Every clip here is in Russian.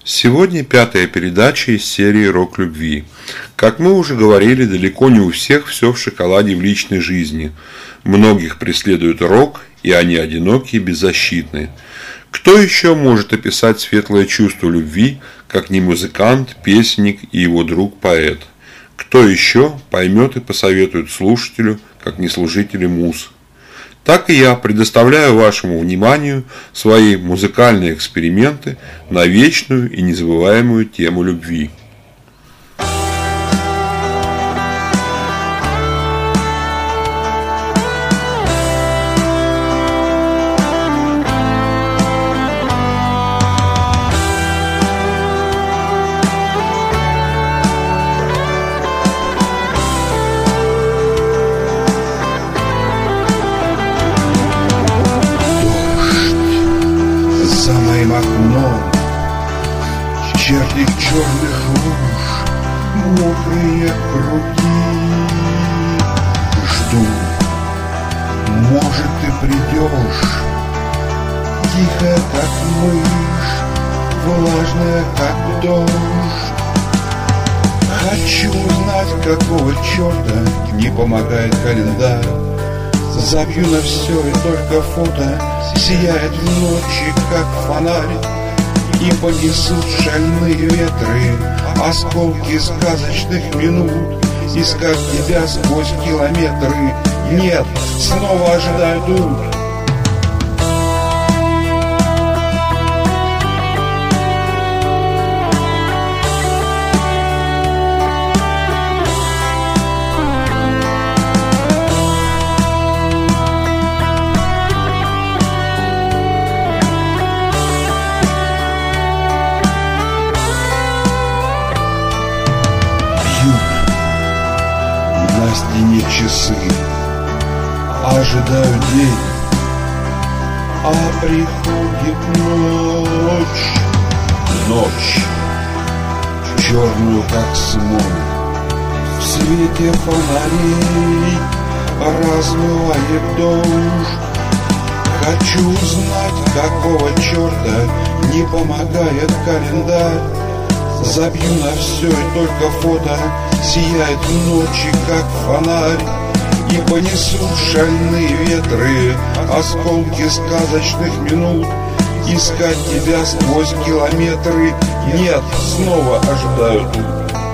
Сегодня пятая передача из серии «Рок любви». Как мы уже говорили, далеко не у всех все в шоколаде в личной жизни. Многих преследует рок, и они одиноки и беззащитны. Кто еще может описать светлое чувство любви, как не музыкант, песенник и его друг-поэт? Кто еще поймет и посоветует слушателю, как не служители муз? Так и я предоставляю вашему вниманию свои музыкальные эксперименты на вечную и незабываемую тему любви. За моим окном черных луж, мокрые круги. Жду, может, ты придешь, тихая, как мышь, влажная, как дождь. Хочу узнать, какого черта не помогает календарь. Забью на все и только фото сияет в ночи, как фонарь. И понесут шальные ветры, осколки сказочных минут. Искать тебя сквозь километры, нет, снова ожидаю тут. На стене часы, ожидаю день, а приходит ночь. Ночь, черную, как смоль, в свете фонарей размывает дождь. Хочу узнать, какого черта не помогает календарь. Забью на все и только фото сияет в ночи, как фонарь. И понесут шальные ветры, осколки сказочных минут. Искать тебя сквозь километры, нет, снова ожидаю тут.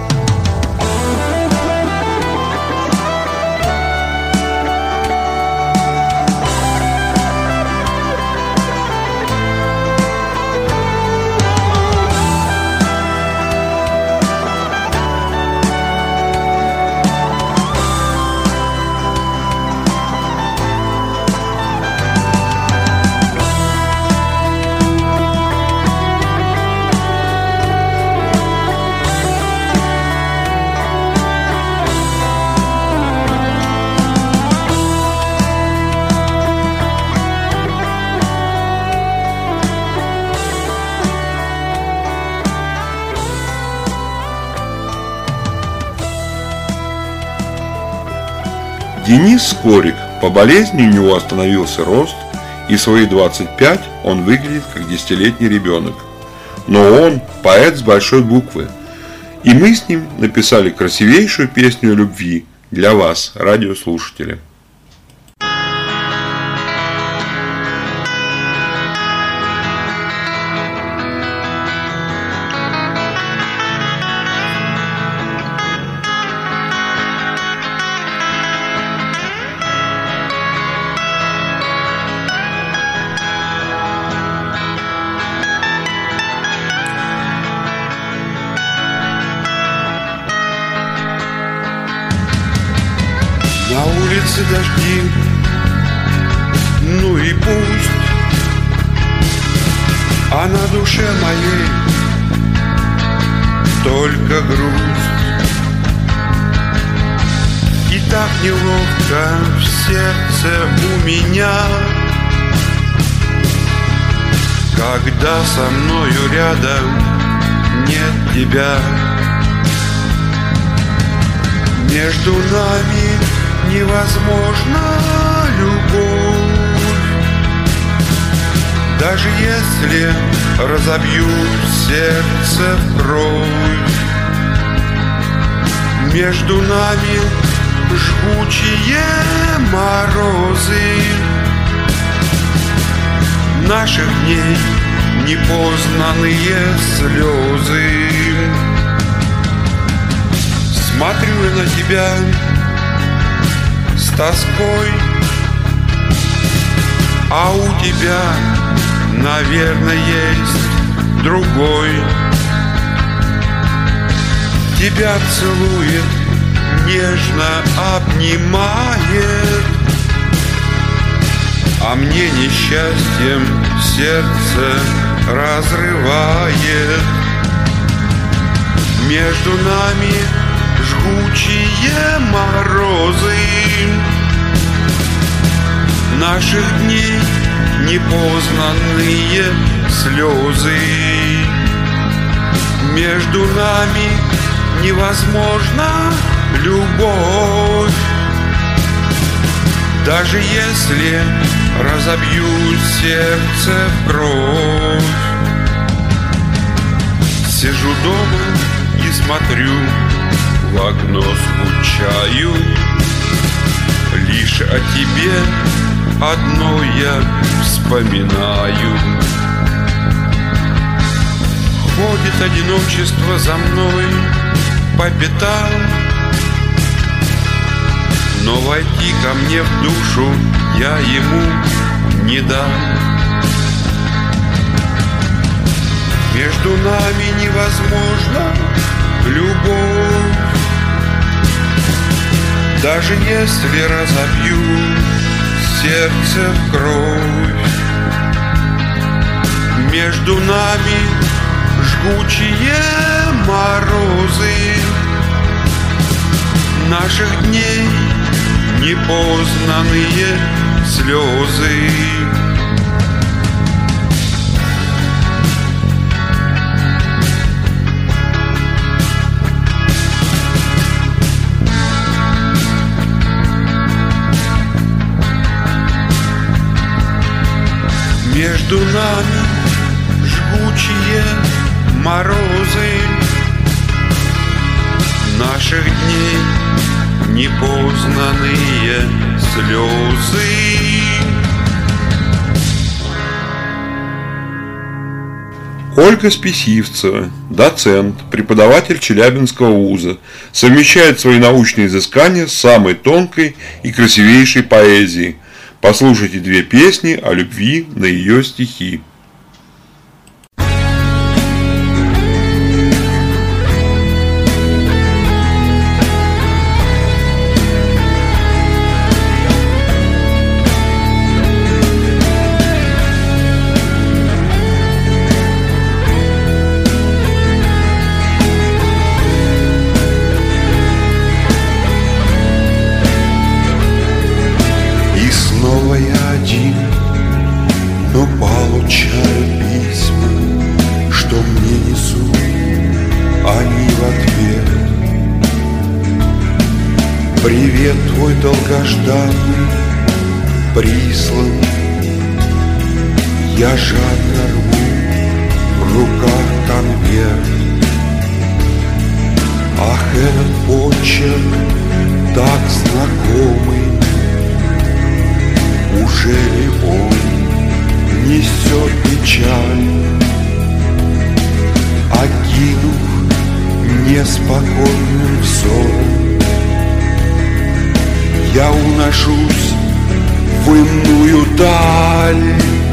Денис Скорик. По болезни у него остановился рост, и в свои 25 он выглядит как 10-летний ребенок. Но он поэт с большой буквы. И мы с ним написали красивейшую песню о любви для вас, радиослушатели. На улице дожди, ну и пусть, а на душе моей только грусть. И так неловко в сердце у меня, когда со мною рядом нет тебя. Между нами невозможна любовь, Даже если разобьют сердце в кровь, между нами жгучие морозы наших дней, непознанные слезы. Смотрю я на тебя с тоской, а у тебя, наверное, есть другой. Тебя целует, нежно обнимает, а мне несчастьем сердце разрывает. Между нами жгучие морозы наших дней, непознанные слезы. Между нами невозможна любовь, даже если разобьют сердце в кровь. Сижу дома и смотрю в окно, скучаю, лишь о тебе одно я вспоминаю. Ходит одиночество за мной по пятам, но войти ко мне в душу я ему не дам. Между нами невозможна любовь, даже если разобью сердце в кровь. Между нами жгучие морозы наших дней, непознанные слезы. Между нами жгучие морозы наших дней, непознанные слезы. Ольга Списивцева, доцент, преподаватель Челябинского вуза, совмещает свои научные изыскания с самой тонкой и красивейшей поэзией. Послушайте две песни о любви на ее стихи. Но получаю письма, что мне несут они в ответ. Привет твой долгожданный прислан, я жадно рву в руках конверт. Ах, этот почерк так знакомый, ужели он несет печаль, окинув неспокойным взором, я уношусь в иную даль.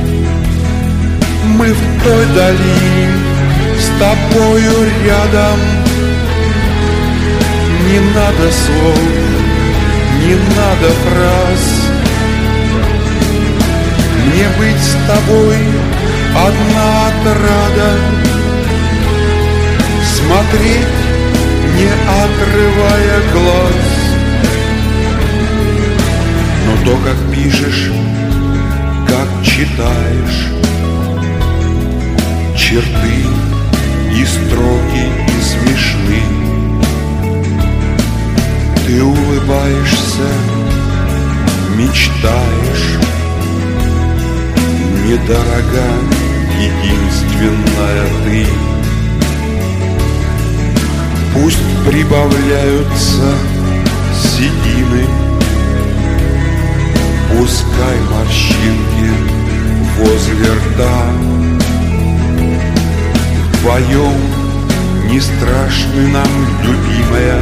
Мы в той дали с тобою рядом, не надо слов, не надо фраз. Мне быть с тобой одна отрада, смотреть, не отрывая глаз. Но то, как пишешь, как читаешь, черты и строки и смешны. Ты улыбаешься, мечтаешь, недорога единственная ты. Пусть прибавляются седины, пускай морщинки возле рта. Вдвоем не страшны нам, любимая,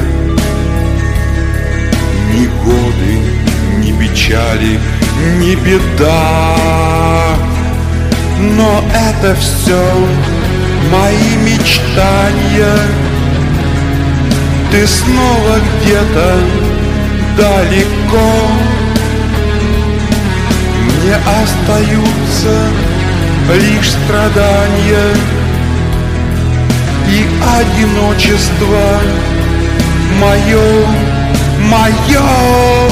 ни годы, ни печали, ни беда. Но это все мои мечтания. Ты снова где-то далеко. Мне остаются лишь страдания и одиночество мое, мое.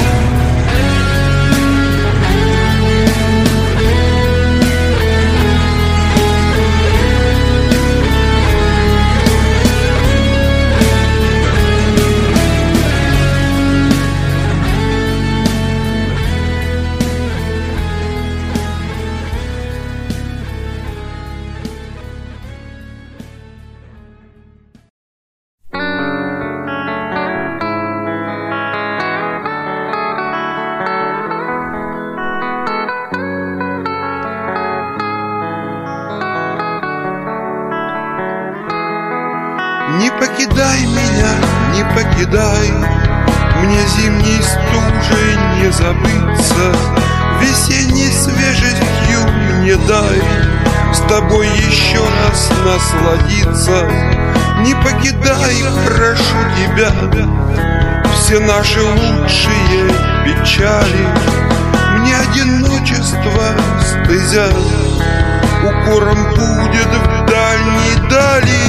Не покидай меня, не покидай, мне зимней стужей не забыться, весенней свежестью мне дай с тобой еще раз насладиться. Не покидай, прошу тебя, все наши лучшие печали. Мне одиночество стезя укором будет в дальней дали.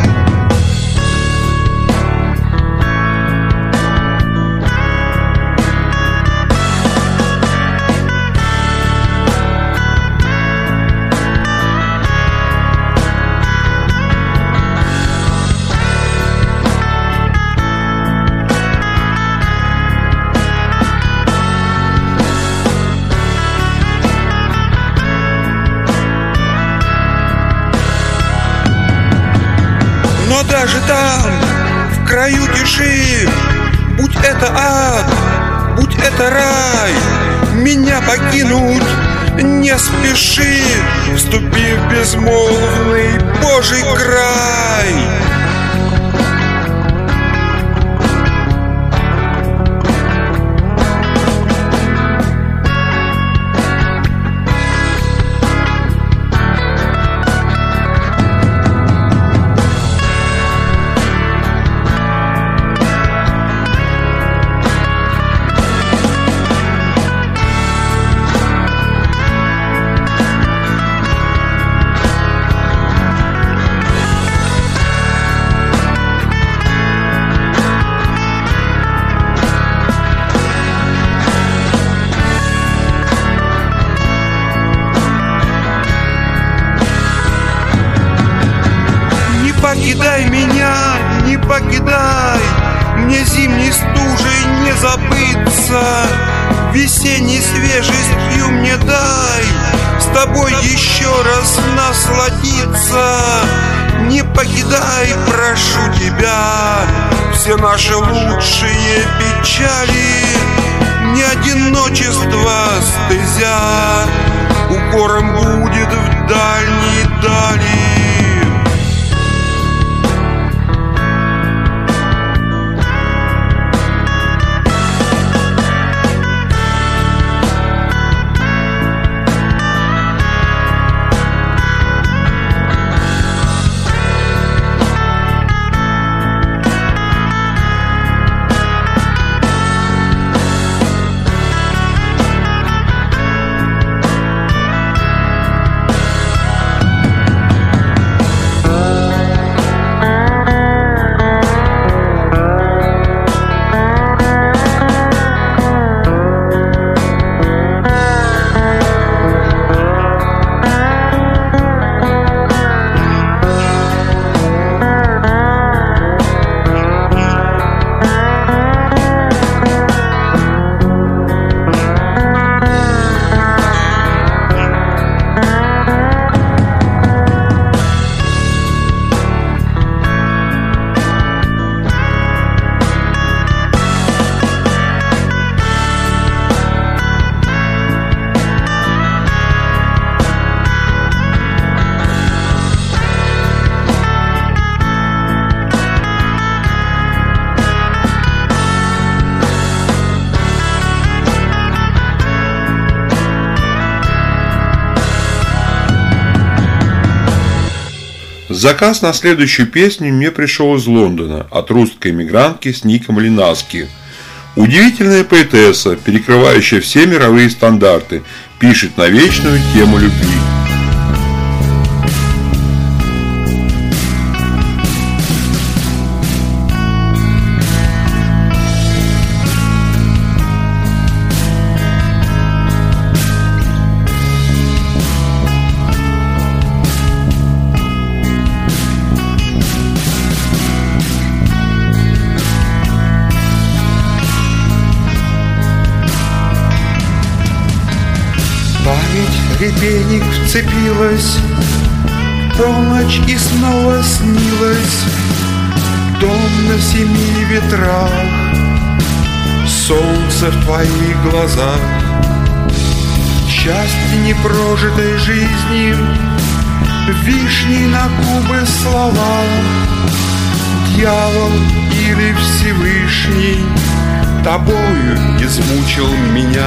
Но даже там, в краю тиши, будь это ад, будь это рай, меня покинуть не спеши, вступи в безмолвный Божий край. Не покидай меня, не покидай, мне зимней стужей не забыться, весенней свежестью мне дай с тобой еще раз насладиться. Не покидай, прошу тебя, все наши лучшие печали. Не одиночество стезя укором будет в дальней дали. Заказ на следующую песню мне пришел из Лондона от русской эмигрантки с ником Линаски. Удивительная поэтесса, перекрывающая все мировые стандарты, пишет на вечную тему любви. Репейник вцепилась, полночь и снова снилась, дом на 7 ветрах, солнце в твоих глазах, счастье непрожитой жизни, вишни на губы слова, дьявол или Всевышний тобою измучил меня.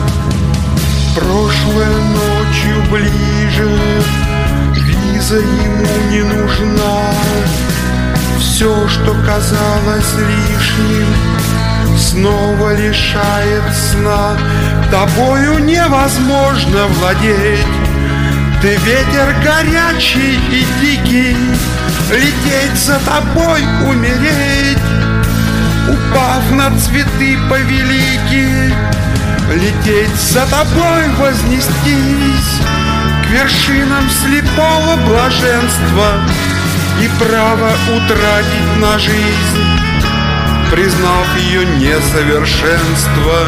Прошлой ночью ближе, виза ему не нужна. Все, что казалось лишним, снова лишает сна. Тобою невозможно владеть, ты ветер горячий и дикий, лететь за тобой, умереть, упав на цветы повелики. Лететь за тобой, вознестись к вершинам слепого блаженства и право утратить на жизнь, признав ее несовершенство.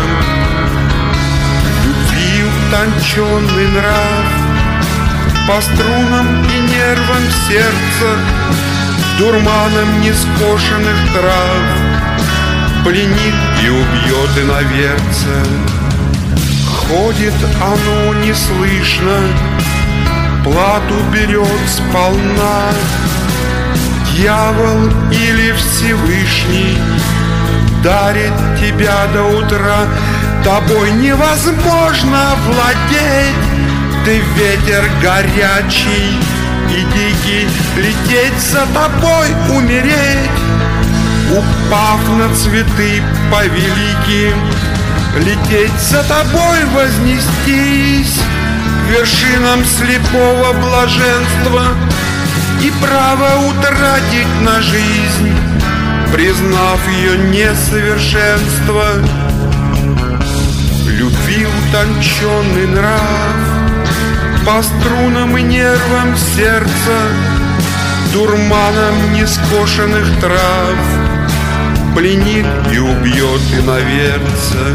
Любви утонченный нрав по струнам и нервам сердца, дурманом нескошенных трав пленит и убьет иноверца. Ходит оно неслышно, плату берет сполна. Дьявол или Всевышний дарит тебя до утра. Тобой невозможно владеть, ты ветер горячий и дикий, лететь за тобой, умереть, упав на цветы повелики. Лететь за тобой, вознестись к вершинам слепого блаженства и право утратить на жизнь, признав ее несовершенство. Любви утонченный нрав по струнам и нервам сердца, дурманом нескошенных трав пленит и убьет иноверца.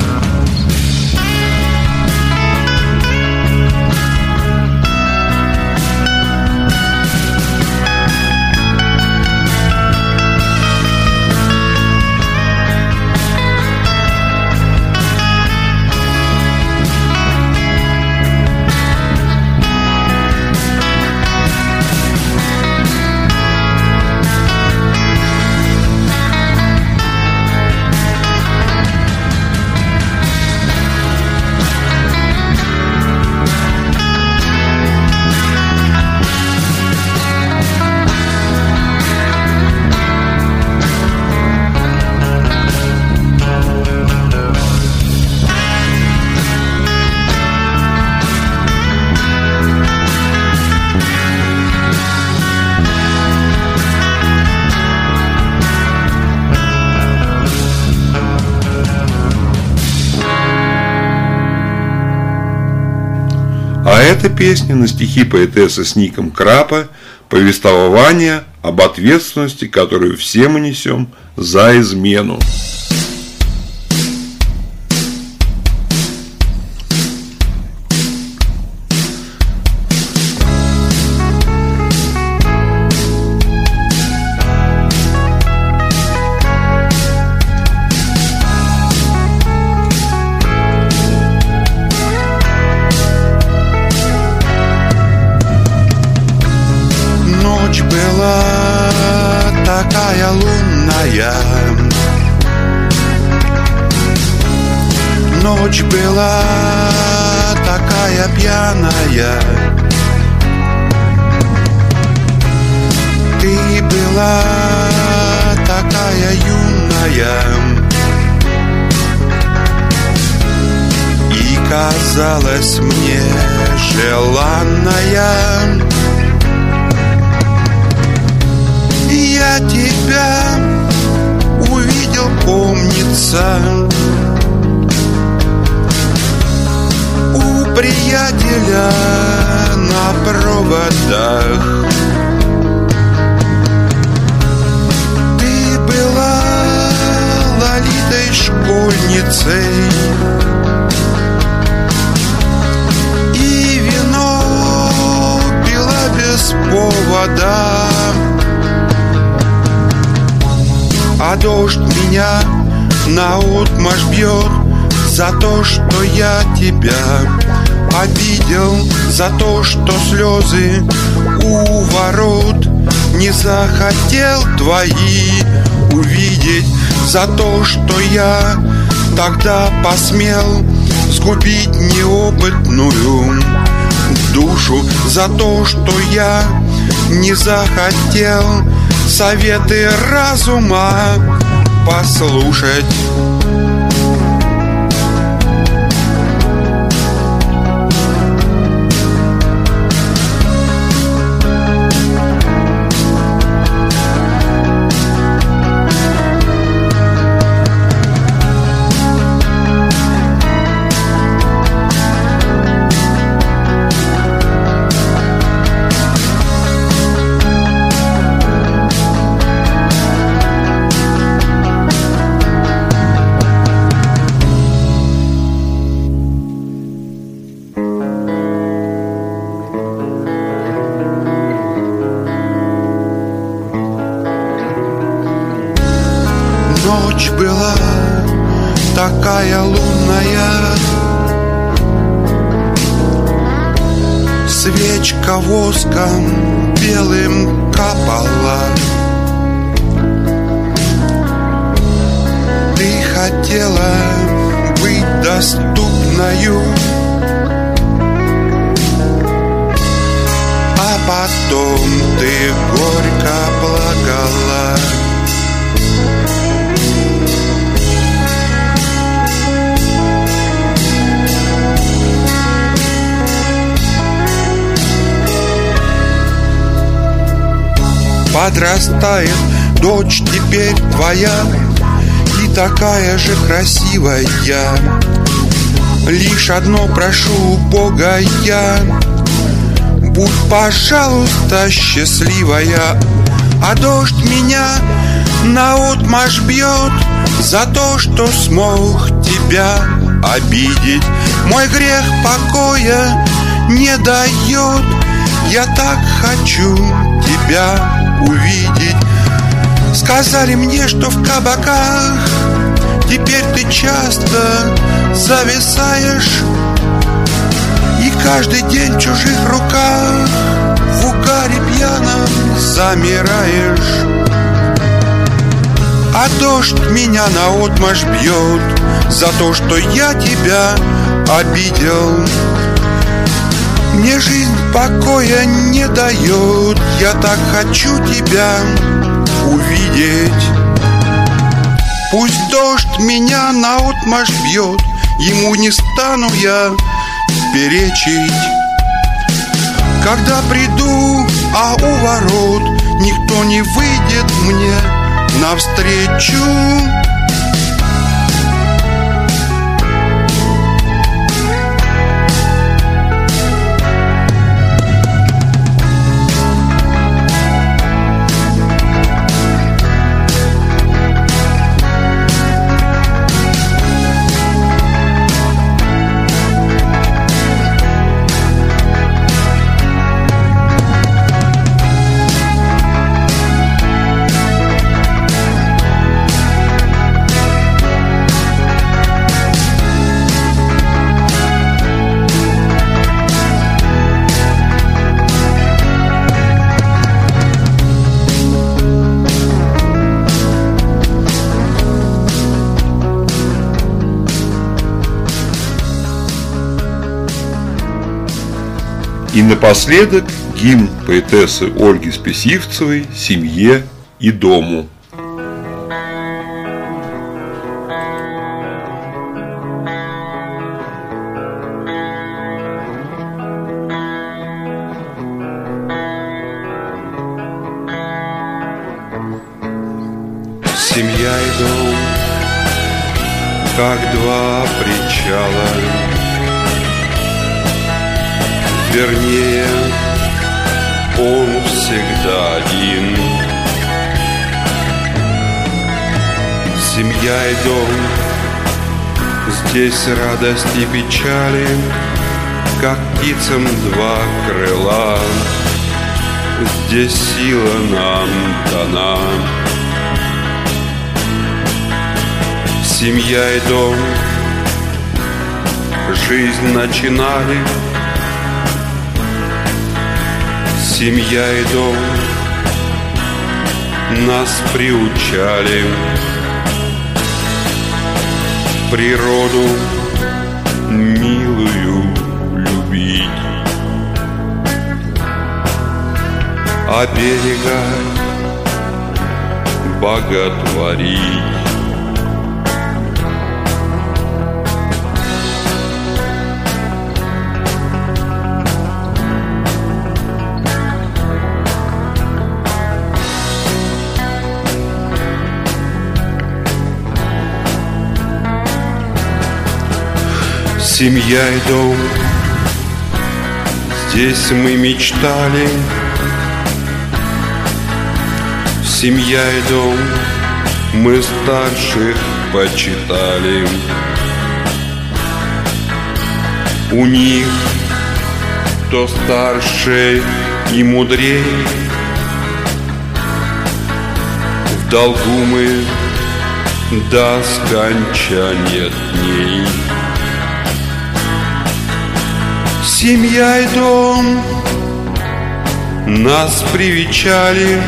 А эта песня на стихи поэтессы с ником Крапа повествование об ответственности, которую все мы несем за измену. Ночь была такая лунная, ночь была такая пьяная, была такая юная и казалась мне желанная. Я тебя увидел, помнится, у приятеля на проводах. Ты была Лолитой школьницей, и вино пила без повода. А дождь меня наотмашь бьет за то, что я тебя обидел, за то, что слезы у ворот не захотел твои увидеть, за то, что я тогда посмел сгубить неопытную душу, за то, что я не захотел советы разума послушать. Ночь была такая лунная, свечка воском белым капала. Ты хотела быть доступною, а потом ты горько плакала. Подрастает дочь теперь твоя, и такая же красивая. Лишь одно прошу у Бога я: будь, пожалуйста, счастливая. А дождь меня наотмашь бьет за то, что смог тебя обидеть. Мой грех покоя не дает, я так хочу тебя увидеть. Сказали мне, что в кабаках теперь ты часто зависаешь, и каждый день в чужих руках в угаре пьяном замираешь. А дождь меня наотмашь бьет за то, что я тебя обидел. Мне жизнь покоя не дает, я так хочу тебя увидеть. Пусть дождь меня наотмашь бьет, ему не стану я перечить. Когда приду, а у ворот никто не выйдет мне навстречу. И напоследок гимн поэтессы Ольги Списивцевой семье и дому. Семья и дом, как два причала, вернее, он всегда один. Семья и дом, здесь радость и печали, как птицам два крыла, здесь сила нам дана. Семья и дом жизнь начинали, семья и дом нас приучали природу милую любить, а берега боготворить. Семья и дом, здесь мы мечтали. Семья и дом, мы старших почитали. У них кто старше и мудрее, в долгу мы до скончания дней. Семья и дом нас привечали,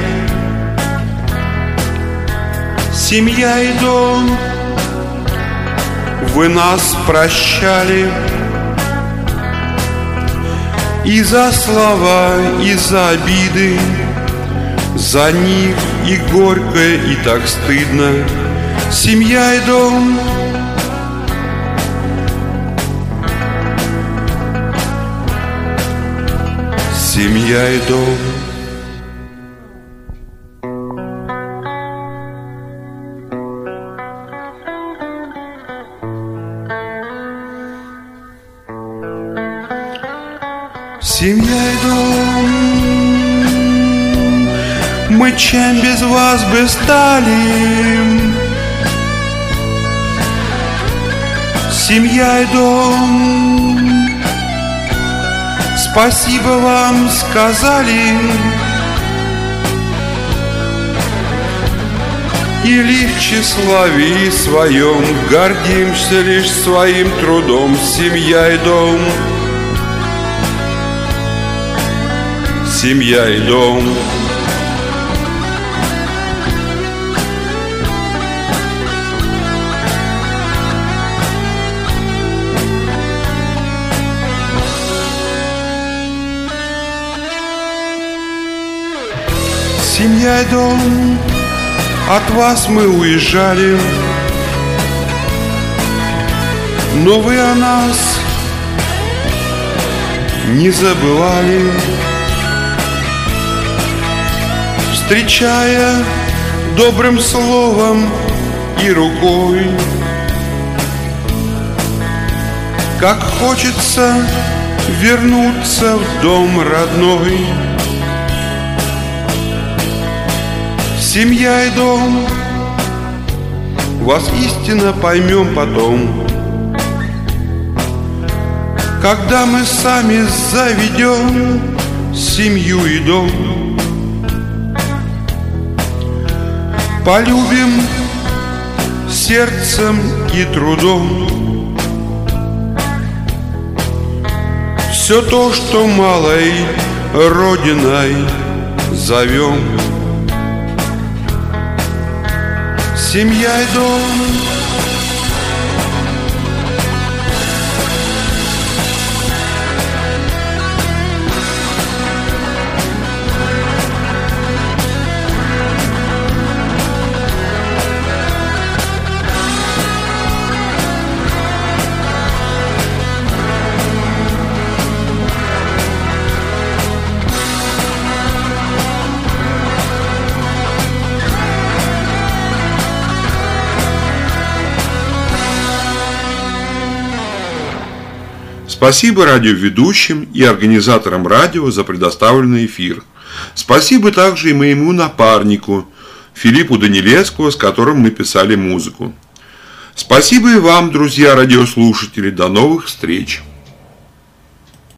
семья и дом, вы нас прощали. И за слова, и за обиды, за них и горько, и так стыдно. Семья и дом, семья и дом. Семья и дом, мы чем без вас бы стали? Семья и дом, спасибо вам сказали. И лишь в тщеславии своем гордимся лишь своим трудом. Семья и дом, семья и дом. Семья и дом, от вас мы уезжали, но вы о нас не забывали. Встречая добрым словом и рукой, как хочется вернуться в дом родной. Семья и дом, вас истинно поймем потом, когда мы сами заведем семью и дом. Полюбим сердцем и трудом все то, что малой родиной зовем. Семья и дом, Спасибо радиоведущим и организаторам радио за предоставленный эфир. Спасибо также и моему напарнику Филиппу Данилевскому, с которым мы писали музыку. Спасибо и вам, друзья радиослушатели. До новых встреч!